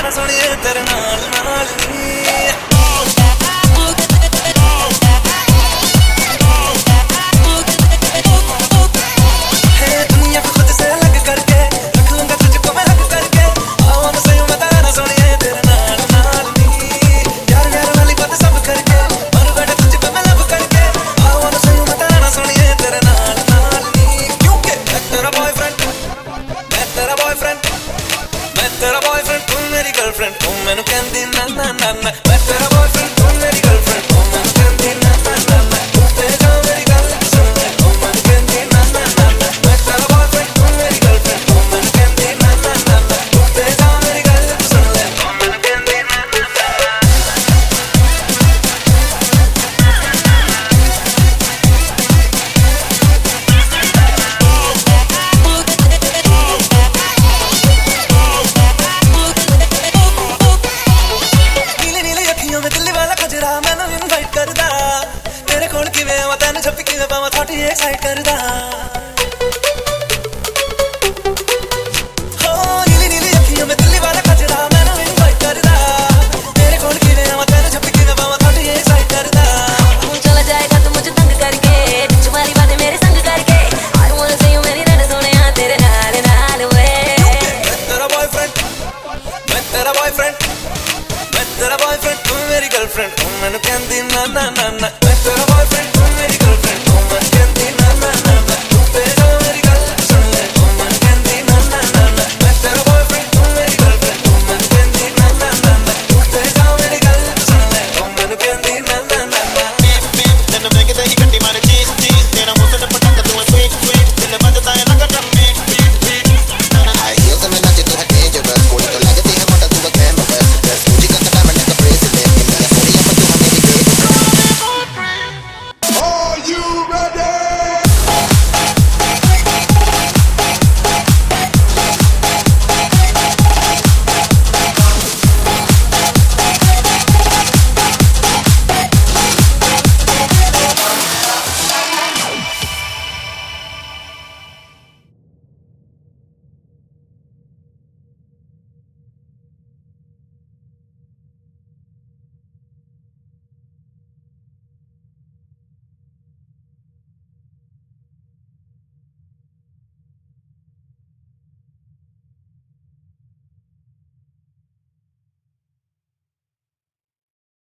सुनिए तेरे नाल नाल दुनिया को खुद से अलग करके रख लूंगा तुझको मैं हक करके आओ मैं सही बताना सुनिए तेरे नाल नाल यार यार वाली बात सब करके मर बैठे तुझको मैं लब करके आओ मैं सही बताना सुनिए तेरे नाल नाल क्योंकि मैं तेरा बॉयफ्रेंड मैं तेरा बॉयफ्रेंड तू मेरी गर्लफ्रेंड तू मैनू कहंदी ना ना ना ना